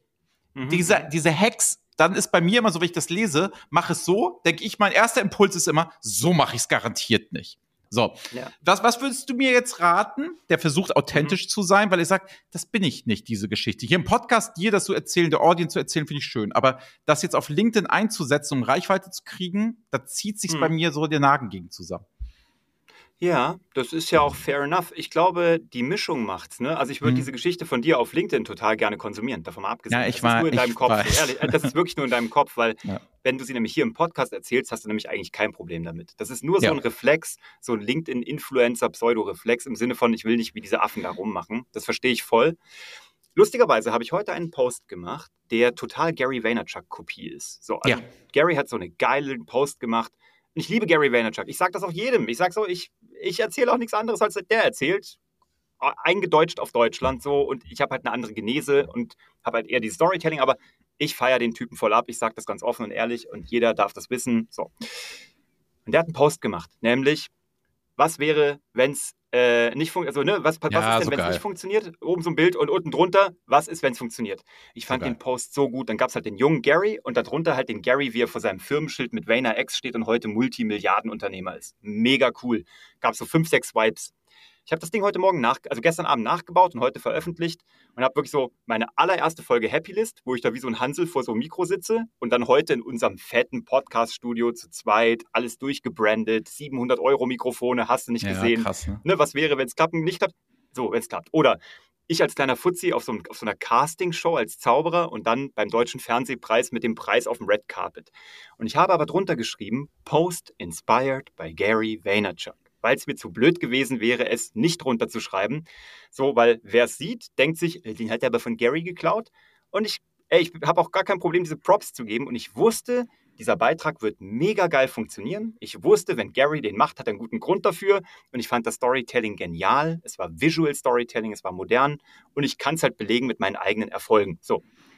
[SPEAKER 1] Diese Hacks, dann ist bei mir immer so, wenn ich das lese, mache es so, denke ich, mein erster Impuls ist immer, so mache ich es garantiert nicht. So, was würdest du mir jetzt raten, der versucht, authentisch zu sein, weil er sagt, das bin ich nicht, diese Geschichte. Hier im Podcast dir das zu erzählen, der Audience zu erzählen, finde ich schön. Aber das jetzt auf LinkedIn einzusetzen, um Reichweite zu kriegen, da zieht sich bei mir so der Nagen gegen zusammen.
[SPEAKER 2] Ja, das ist ja auch fair enough. Ich glaube, die Mischung macht's, ne? Also ich würde diese Geschichte von dir auf LinkedIn total gerne konsumieren, davon mal abgesehen.
[SPEAKER 1] Ja,
[SPEAKER 2] das ist nur in deinem Kopf, ehrlich. Das ist wirklich nur in deinem Kopf, weil wenn du sie nämlich hier im Podcast erzählst, hast du nämlich eigentlich kein Problem damit. Das ist nur so ein Reflex, so ein LinkedIn-Influencer-Pseudo-Reflex im Sinne von, ich will nicht wie diese Affen da rummachen. Das verstehe ich voll. Lustigerweise habe ich heute einen Post gemacht, der total Gary Vaynerchuk-Kopie ist. So, also Gary hat so einen geilen Post gemacht. Und ich liebe Gary Vaynerchuk. Ich sage das auch jedem. Ich sage so, ich erzähle auch nichts anderes, als der erzählt. Eingedeutscht auf Deutschland so. Und ich habe halt eine andere Genese und habe halt eher die Storytelling. Aber ich feiere den Typen voll ab. Ich sage das ganz offen und ehrlich. Und jeder darf das wissen. So. Und der hat einen Post gemacht. Nämlich, was wäre, wenn es nicht funktioniert? Also, ne, was ist denn, wenn es nicht funktioniert? Oben so ein Bild und unten drunter, was ist, wenn es funktioniert? Ich fand den Post so gut. Dann gab es halt den jungen Gary und darunter halt den Gary, wie er vor seinem Firmenschild mit VaynerX steht und heute Multimilliardenunternehmer ist. Mega cool. Gab so 5, 6 Swipes. Ich habe das Ding heute Morgen gestern Abend nachgebaut und heute veröffentlicht und habe wirklich so meine allererste Folge Happylist, wo ich da wie so ein Hansel vor so einem Mikro sitze und dann heute in unserem fetten Podcast-Studio zu zweit, alles durchgebrandet, 700 € Mikrofone, hast du nicht gesehen.
[SPEAKER 1] Krass, ne?
[SPEAKER 2] Ne, was wäre, wenn es klappt, nicht klappt? So, wenn es klappt. Oder ich als kleiner Fuzzi auf so einer Castingshow als Zauberer und dann beim Deutschen Fernsehpreis mit dem Preis auf dem Red Carpet. Und ich habe aber drunter geschrieben, Post inspired by Gary Vaynerchuk. Weil es mir zu blöd gewesen wäre, es nicht runterzuschreiben. So, weil wer es sieht, denkt sich, den hat er aber von Gary geklaut. Und ich habe auch gar kein Problem, diese Props zu geben. Und ich wusste, dieser Beitrag wird mega geil funktionieren. Ich wusste, wenn Gary den macht, hat er einen guten Grund dafür. Und ich fand das Storytelling genial. Es war Visual Storytelling, es war modern. Und ich kann es halt belegen mit meinen eigenen Erfolgen. So,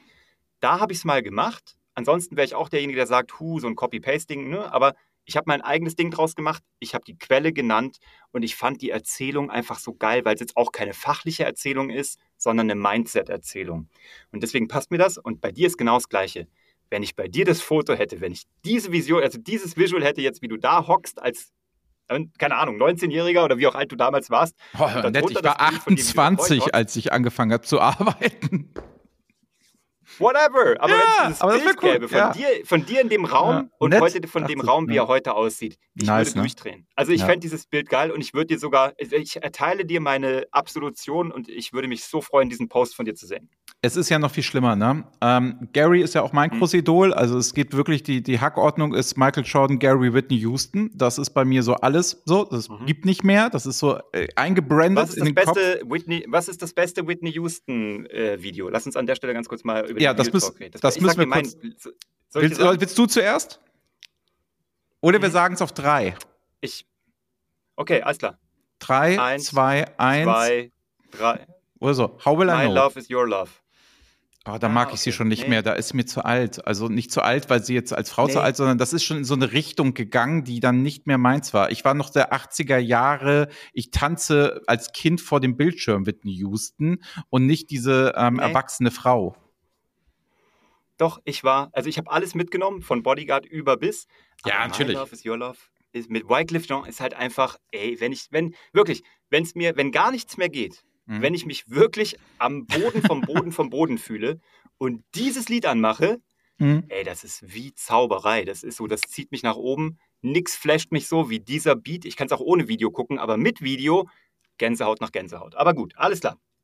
[SPEAKER 2] da habe ich es mal gemacht. Ansonsten wäre ich auch derjenige, der sagt, so ein Copy-Paste-Ding, ne? Aber ich habe mein eigenes Ding draus gemacht, ich habe die Quelle genannt und ich fand die Erzählung einfach so geil, weil es jetzt auch keine fachliche Erzählung ist, sondern eine Mindset-Erzählung. Und deswegen passt mir das und bei dir ist genau das Gleiche. Wenn ich bei dir das Foto hätte, wenn ich diese Vision, also dieses Visual hätte jetzt, wie du da hockst als, keine Ahnung, 19-Jähriger oder wie auch alt du damals warst.
[SPEAKER 1] Nett, ich war 28, als ich angefangen habe zu arbeiten.
[SPEAKER 2] Whatever, aber wenn es
[SPEAKER 1] aber
[SPEAKER 2] dieses Bild gäbe von dir in dem Raum und nett, heute von dem Raum, wie er heute aussieht, ich würde durchdrehen. Also ich fände dieses Bild geil und ich würde dir sogar, ich erteile dir meine Absolution und ich würde mich so freuen, diesen Post von dir zu sehen.
[SPEAKER 1] Es ist ja noch viel schlimmer, ne? Gary ist ja auch mein großes Idol, also es gibt wirklich, die Hackordnung ist Michael Jordan, Gary, Whitney Houston, das ist bei mir so alles so, das gibt nicht mehr, das ist so eingebrandet in den Kopf.
[SPEAKER 2] Was ist das beste Whitney Houston Video? Lass uns an der Stelle ganz kurz mal über
[SPEAKER 1] das müssen wir kurz. Willst du zuerst? Oder wir sagen es auf 3.
[SPEAKER 2] Okay, alles klar.
[SPEAKER 1] 3, 2, 1.
[SPEAKER 2] 2, 3.
[SPEAKER 1] Oder so. How will I know?
[SPEAKER 2] My love is your love.
[SPEAKER 1] Oh, da mag ich sie schon nicht mehr, da ist mir zu alt. Also nicht zu alt, weil sie jetzt als Frau zu alt, sondern das ist schon in so eine Richtung gegangen, die dann nicht mehr meins war. Ich war noch der 80er Jahre, ich tanze als Kind vor dem Bildschirm Whitney Houston und nicht diese erwachsene Frau.
[SPEAKER 2] Doch, ich habe alles mitgenommen, von Bodyguard über bis.
[SPEAKER 1] Ja, natürlich.
[SPEAKER 2] My love is your love. Mit Wyclef Jean ist halt einfach, wenn gar nichts mehr geht, wenn ich mich wirklich am Boden vom Boden fühle und dieses Lied anmache, das ist wie Zauberei. Das ist so, das zieht mich nach oben. Nix flasht mich so wie dieser Beat. Ich kann es auch ohne Video gucken, aber mit Video Gänsehaut nach Gänsehaut. Aber gut, alles klar.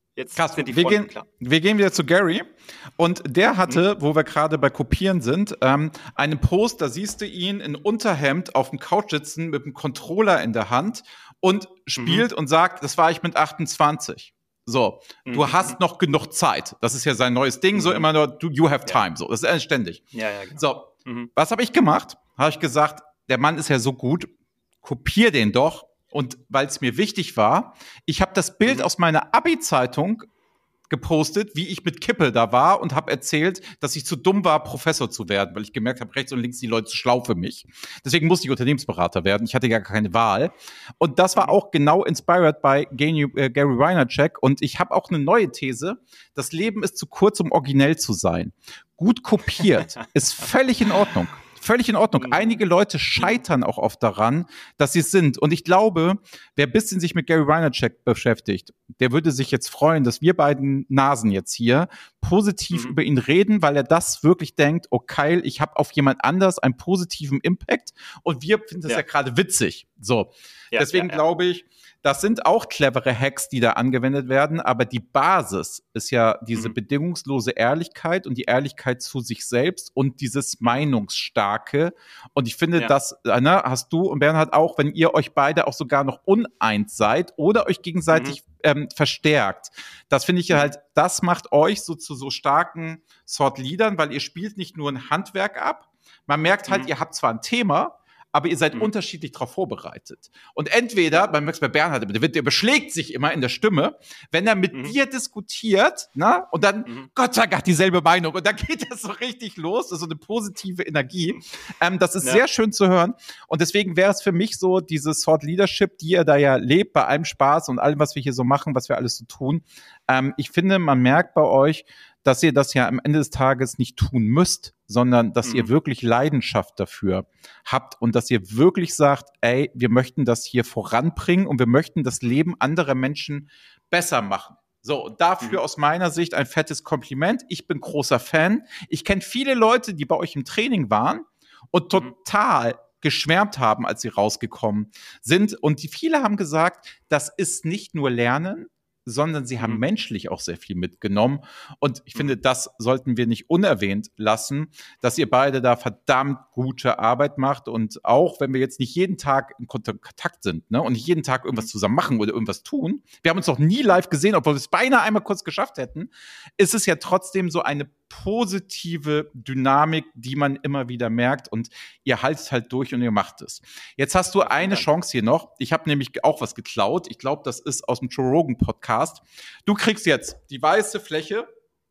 [SPEAKER 2] Jetzt
[SPEAKER 1] Krass,
[SPEAKER 2] sind die Fronten klar.
[SPEAKER 1] wir gehen wieder zu Gary und der hatte, wo wir gerade bei Kopieren sind, einen Post, da siehst du ihn in Unterhemd auf dem Couch sitzen mit einem Controller in der Hand und spielt und sagt, das war ich mit 28. So, du hast noch genug Zeit. Das ist ja sein neues Ding, so immer nur, you have time. So, das ist ständig.
[SPEAKER 2] Ja, genau.
[SPEAKER 1] So, was habe ich gemacht? Habe ich gesagt, der Mann ist ja so gut, kopier den doch. Und weil es mir wichtig war, ich habe das Bild aus meiner Abi-Zeitung gepostet, wie ich mit Kippe da war und habe erzählt, dass ich zu dumm war, Professor zu werden, weil ich gemerkt habe, rechts und links sind die Leute zu schlau für mich. Deswegen musste ich Unternehmensberater werden. Ich hatte gar keine Wahl. Und das war auch genau inspired by Gary Vaynerchuk. Und ich habe auch eine neue These. Das Leben ist zu kurz, um originell zu sein. Gut kopiert ist völlig in Ordnung. Völlig in Ordnung. Einige Leute scheitern auch oft daran, dass sie es sind. Und ich glaube, wer ein bisschen sich mit Gary Vaynerchuk beschäftigt, der würde sich jetzt freuen, dass wir beiden Nasen jetzt hier positiv über ihn reden, weil er das wirklich denkt, oh Kyle, ich habe auf jemand anders einen positiven Impact und wir finden das ja gerade witzig. So, deswegen glaube ich, das sind auch clevere Hacks, die da angewendet werden, aber die Basis ist ja diese bedingungslose Ehrlichkeit und die Ehrlichkeit zu sich selbst und dieses Meinungsstarke. Und ich finde, das hast du und Bernhard auch, wenn ihr euch beide auch sogar noch uneins seid oder euch gegenseitig verstärkt. Das finde ich halt, das macht euch so zu so starken Thought-Leadern, weil ihr spielt nicht nur ein Handwerk ab, man merkt halt, ihr habt zwar ein Thema, aber ihr seid unterschiedlich darauf vorbereitet. Und entweder, man merkt es bei Bernhard, der beschlägt sich immer in der Stimme, wenn er mit dir diskutiert, na, und dann, Gott sei Dank, dieselbe Meinung. Und dann geht das so richtig los, das ist so eine positive Energie. Das ist sehr schön zu hören. Und deswegen wäre es für mich so, diese Thought Leadership, die ihr da ja lebt, bei allem Spaß und allem, was wir hier so machen, was wir alles so tun. Ich finde, man merkt bei euch, dass ihr das ja am Ende des Tages nicht tun müsst, sondern dass ihr wirklich Leidenschaft dafür habt und dass ihr wirklich sagt, ey, wir möchten das hier voranbringen und wir möchten das Leben anderer Menschen besser machen. So, und dafür aus meiner Sicht ein fettes Kompliment. Ich bin großer Fan. Ich kenne viele Leute, die bei euch im Training waren und total geschwärmt haben, als sie rausgekommen sind. Und viele haben gesagt, das ist nicht nur Lernen, sondern sie haben menschlich auch sehr viel mitgenommen. Und ich finde, das sollten wir nicht unerwähnt lassen, dass ihr beide da verdammt gute Arbeit macht. Und auch wenn wir jetzt nicht jeden Tag in Kontakt sind, ne, und nicht jeden Tag irgendwas zusammen machen oder irgendwas tun, wir haben uns noch nie live gesehen, obwohl wir es beinahe einmal kurz geschafft hätten, ist es ja trotzdem so eine positive Dynamik, die man immer wieder merkt und ihr haltet halt durch und ihr macht es. Jetzt hast du eine Chance hier noch. Ich habe nämlich auch was geklaut. Ich glaube, das ist aus dem Joe Rogan Podcast. Du kriegst jetzt die weiße Fläche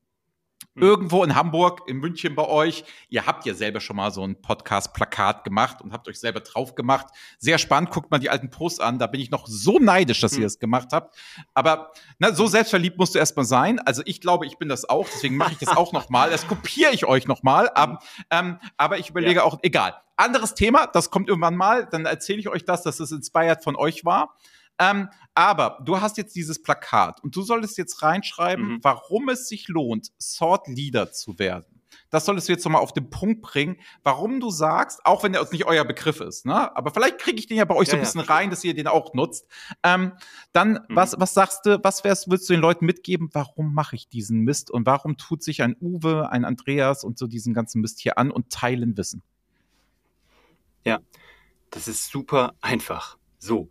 [SPEAKER 1] irgendwo in Hamburg, in München bei euch. Ihr habt ja selber schon mal so ein Podcast-Plakat gemacht und habt euch selber drauf gemacht. Sehr spannend. Guckt mal die alten Posts an. Da bin ich noch so neidisch, dass ihr das gemacht habt. Aber so selbstverliebt musst du erstmal sein. Also ich glaube, ich bin das auch. Deswegen mache ich das auch noch mal. Das kopiere ich euch noch mal. Aber ich überlege auch, egal. Anderes Thema, das kommt irgendwann mal. Dann erzähle ich euch das, dass es inspired von euch war. Aber du hast jetzt dieses Plakat und du solltest jetzt reinschreiben, warum es sich lohnt, Thought Leader zu werden. Das solltest du jetzt nochmal auf den Punkt bringen, warum du sagst, auch wenn der nicht euer Begriff ist, ne? Aber vielleicht kriege ich den ja bei euch so ein bisschen rein, dass ihr den auch nutzt. Was sagst du, willst du den Leuten mitgeben, warum mache ich diesen Mist und warum tut sich ein Uwe, ein Andreas und so diesen ganzen Mist hier an und teilen Wissen?
[SPEAKER 2] Ja, das ist super einfach. So.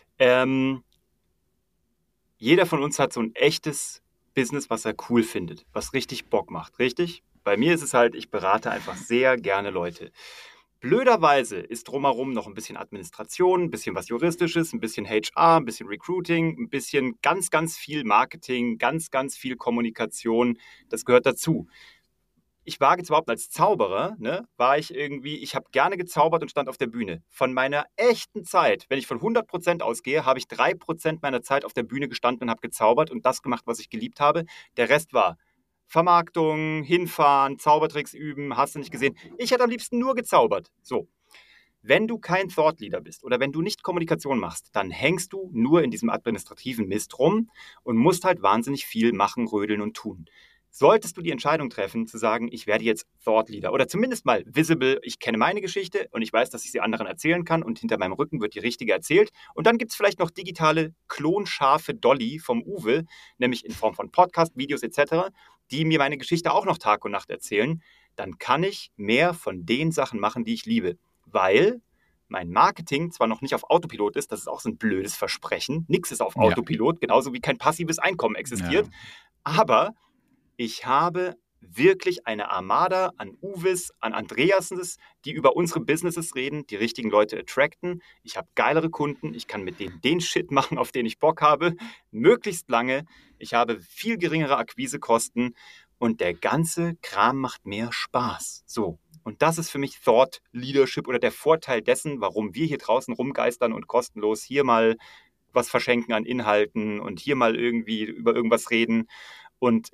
[SPEAKER 2] Jeder von uns hat so ein echtes Business, was er cool findet, was richtig Bock macht, richtig? Bei mir ist es halt, ich berate einfach sehr gerne Leute. Blöderweise ist drumherum noch ein bisschen Administration, ein bisschen was Juristisches, ein bisschen HR, ein bisschen Recruiting, ein bisschen ganz, ganz viel Marketing, ganz, ganz viel Kommunikation. Das gehört dazu. Ich war jetzt überhaupt als Zauberer, ich habe gerne gezaubert und stand auf der Bühne. Von meiner echten Zeit, wenn ich von 100% ausgehe, habe ich 3% meiner Zeit auf der Bühne gestanden und habe gezaubert und das gemacht, was ich geliebt habe. Der Rest war Vermarktung, hinfahren, Zaubertricks üben, hast du nicht gesehen. Ich hätte am liebsten nur gezaubert. So. Wenn du kein Thought Leader bist oder wenn du nicht Kommunikation machst, dann hängst du nur in diesem administrativen Mist rum und musst halt wahnsinnig viel machen, rödeln und tun. solltest du die Entscheidung treffen, zu sagen, ich werde jetzt Thought Leader oder zumindest mal visible, ich kenne meine Geschichte und ich weiß, dass ich sie anderen erzählen kann und hinter meinem Rücken wird die richtige erzählt. Und dann gibt es vielleicht noch digitale Klonschafe Dolly vom Uwe, nämlich in Form von Podcast, Videos etc., die mir meine Geschichte auch noch Tag und Nacht erzählen. Dann kann ich mehr von den Sachen machen, die ich liebe, weil mein Marketing zwar noch nicht auf Autopilot ist, das ist auch so ein blödes Versprechen, nichts ist auf Autopilot, genauso wie kein passives Einkommen existiert, aber ich habe wirklich eine Armada an Uwes, an Andreases, die über unsere Businesses reden, die richtigen Leute attracten. Ich habe geilere Kunden, ich kann mit denen den Shit machen, auf den ich Bock habe, möglichst lange. Ich habe viel geringere Akquisekosten und der ganze Kram macht mehr Spaß. So. Und das ist für mich Thought Leadership oder der Vorteil dessen, warum wir hier draußen rumgeistern und kostenlos hier mal was verschenken an Inhalten und hier mal irgendwie über irgendwas reden. Und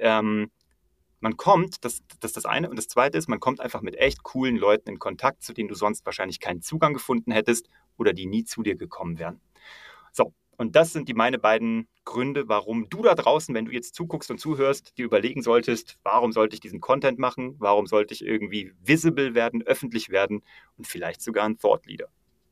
[SPEAKER 2] man kommt, das ist das eine. Und das zweite ist, man kommt einfach mit echt coolen Leuten in Kontakt, zu denen du sonst wahrscheinlich keinen Zugang gefunden hättest oder die nie zu dir gekommen wären. So, und das sind meine beiden Gründe, warum du da draußen, wenn du jetzt zuguckst und zuhörst, dir überlegen solltest, warum sollte ich diesen Content machen, warum sollte ich irgendwie visible werden, öffentlich werden und vielleicht sogar ein Thought Leader.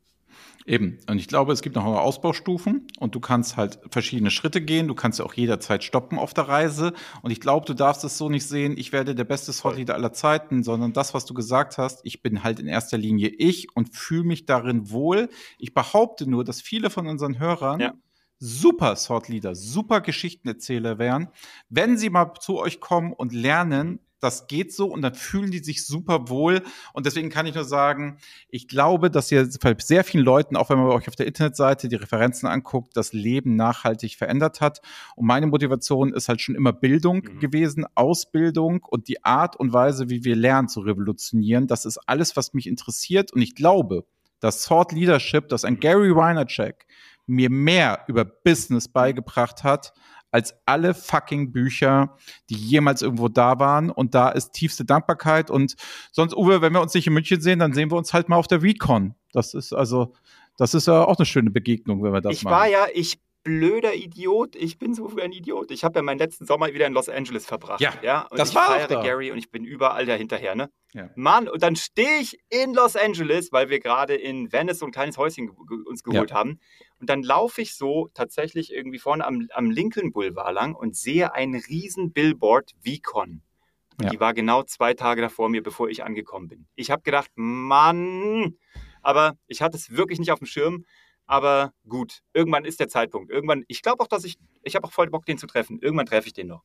[SPEAKER 1] Eben. Und ich glaube, es gibt noch Ausbaustufen und du kannst halt verschiedene Schritte gehen. Du kannst ja auch jederzeit stoppen auf der Reise. Und ich glaube, du darfst es so nicht sehen, ich werde der beste Thought Leader aller Zeiten, sondern das, was du gesagt hast, ich bin halt in erster Linie ich und fühle mich darin wohl. Ich behaupte nur, dass viele von unseren Hörern super Thought Leader, super Geschichtenerzähler wären, wenn sie mal zu euch kommen und lernen, das geht so und dann fühlen die sich super wohl. Und deswegen kann ich nur sagen, ich glaube, dass ihr bei sehr vielen Leuten, auch wenn man bei euch auf der Internetseite die Referenzen anguckt, das Leben nachhaltig verändert hat. Und meine Motivation ist halt schon immer Bildung gewesen, Ausbildung und die Art und Weise, wie wir lernen, zu revolutionieren. Das ist alles, was mich interessiert. Und ich glaube, dass Thought Leadership, dass ein Gary Vaynerchuk mir mehr über Business beigebracht hat, als alle fucking Bücher, die jemals irgendwo da waren. Und da ist tiefste Dankbarkeit. Und sonst, Uwe, wenn wir uns nicht in München sehen, dann sehen wir uns halt mal auf der VCon. Das ist ja auch eine schöne Begegnung, wenn wir das machen.
[SPEAKER 2] Blöder Idiot. Ich bin so ein Idiot. Ich habe ja meinen letzten Sommer wieder in Los Angeles verbracht.
[SPEAKER 1] Ja,
[SPEAKER 2] und
[SPEAKER 1] das war
[SPEAKER 2] ich feiere Gary und ich bin überall dahinterher, ne?
[SPEAKER 1] Ja.
[SPEAKER 2] Mann, und dann stehe ich in Los Angeles, weil wir gerade in Venice so ein kleines Häuschen uns geholt haben. Und dann laufe ich so tatsächlich irgendwie vorne am Lincoln Boulevard lang und sehe ein riesen Billboard VCon. Und die war genau 2 Tage davor mir, bevor ich angekommen bin. Ich habe gedacht, Mann, aber ich hatte es wirklich nicht auf dem Schirm. Aber gut, irgendwann ist der Zeitpunkt. Irgendwann, ich glaube auch, dass ich habe auch voll Bock, den zu treffen. Irgendwann treffe ich den noch.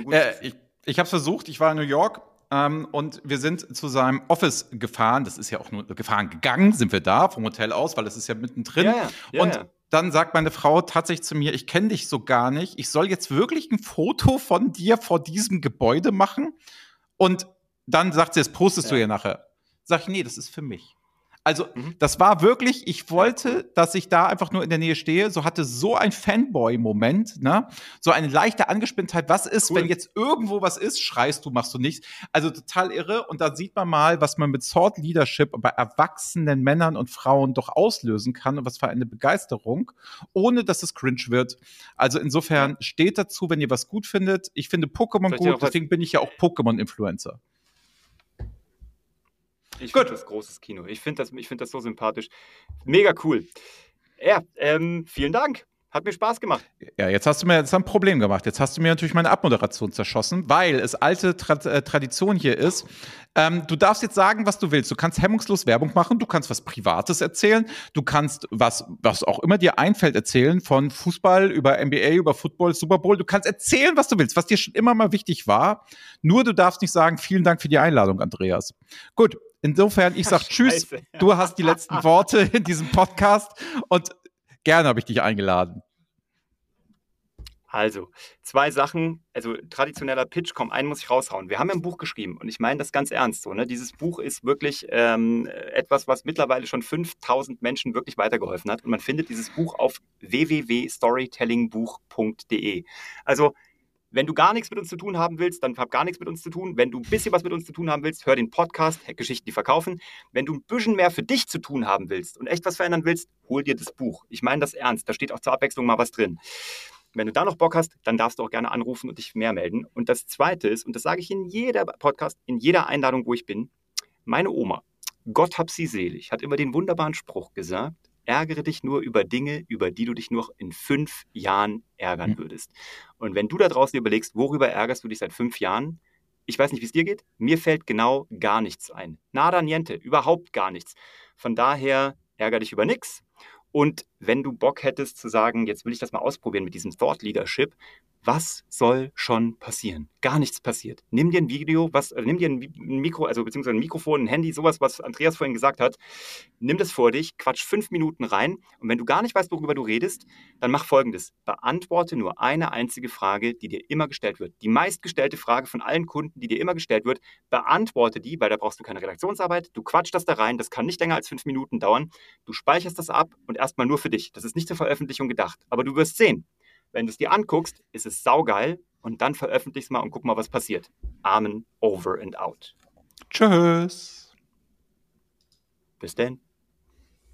[SPEAKER 1] Ich habe es versucht, ich war in New York und wir sind zu seinem Office gefahren. Das ist ja auch nur gegangen, sind wir da vom Hotel aus, weil das ist ja mittendrin. Dann sagt meine Frau tatsächlich zu mir, ich kenne dich so gar nicht. Ich soll jetzt wirklich ein Foto von dir vor diesem Gebäude machen. Und dann sagt sie, das postest du ja nachher. Sag ich, nee, das ist für mich. Also, das war wirklich, ich wollte, dass ich da einfach nur in der Nähe stehe. So hatte so ein Fanboy-Moment, ne? So eine leichte Angespanntheit. Was ist, wenn jetzt irgendwo was ist? Schreist du, machst du nichts. Also total irre. Und da sieht man mal, was man mit Thought Leadership bei erwachsenen Männern und Frauen doch auslösen kann und was für eine Begeisterung, ohne dass es cringe wird. Also insofern steht dazu, wenn ihr was gut findet. Ich finde Pokémon gut, deswegen bin ich ja auch Pokémon-Influencer.
[SPEAKER 2] Ich finde das großes Kino. Ich finde das so sympathisch. Mega cool. Ja, vielen Dank. Hat mir Spaß gemacht.
[SPEAKER 1] Ja, jetzt hast du mir ein Problem gemacht. Jetzt hast du mir natürlich meine Abmoderation zerschossen, weil es alte Tradition hier ist. Du darfst jetzt sagen, was du willst. Du kannst hemmungslos Werbung machen, du kannst was Privates erzählen, du kannst was auch immer dir einfällt erzählen, von Fußball über NBA, über Football, Super Bowl. Du kannst erzählen, was du willst, was dir schon immer mal wichtig war. Nur du darfst nicht sagen, vielen Dank für die Einladung, Andreas. Gut. Insofern, ich sag Tschüss, du hast die letzten Worte in diesem Podcast und gerne habe ich dich eingeladen.
[SPEAKER 2] Also, 2 Sachen, also traditioneller Pitch, komm, einen muss ich raushauen. Wir haben ja ein Buch geschrieben und ich meine das ganz ernst so, ne? Dieses Buch ist wirklich etwas, was mittlerweile schon 5000 Menschen wirklich weitergeholfen hat und man findet dieses Buch auf www.storytellingbuch.de. Also, wenn du gar nichts mit uns zu tun haben willst, dann hab gar nichts mit uns zu tun. Wenn du ein bisschen was mit uns zu tun haben willst, hör den Podcast, Geschichten, die verkaufen. Wenn du ein bisschen mehr für dich zu tun haben willst und echt was verändern willst, hol dir das Buch. Ich meine das ernst, da steht auch zur Abwechslung mal was drin. Wenn du da noch Bock hast, dann darfst du auch gerne anrufen und dich mehr melden. Und das Zweite ist, und das sage ich in jeder Podcast, in jeder Einladung, wo ich bin, meine Oma, Gott hab sie selig, hat immer den wunderbaren Spruch gesagt: Ärgere dich nur über Dinge, über die du dich noch in 5 Jahren ärgern würdest. Und wenn du da draußen überlegst, worüber ärgerst du dich seit 5 Jahren? Ich weiß nicht, wie es dir geht. Mir fällt genau gar nichts ein. Nada niente, überhaupt gar nichts. Von daher ärgere dich über nichts. Und wenn du Bock hättest zu sagen, jetzt will ich das mal ausprobieren mit diesem Thought Leadership, was soll schon passieren? Gar nichts passiert. Nimm dir ein Video, nimm dir ein Mikro, also beziehungsweise ein Mikrofon, ein Handy, sowas, was Andreas vorhin gesagt hat. Nimm das vor dich, quatsch 5 Minuten rein. Und wenn du gar nicht weißt, worüber du redest, dann mach Folgendes. Beantworte nur eine einzige Frage, die dir immer gestellt wird. Die meistgestellte Frage von allen Kunden, die dir immer gestellt wird, beantworte die, weil da brauchst du keine Redaktionsarbeit. Du quatschst das da rein, das kann nicht länger als 5 Minuten dauern. Du speicherst das ab und erstmal nur für dich. Das ist nicht zur Veröffentlichung gedacht. Aber du wirst sehen, wenn du es dir anguckst, ist es saugeil und dann veröffentlich es mal und guck mal, was passiert. Amen, over and out.
[SPEAKER 1] Tschüss.
[SPEAKER 2] Bis denn.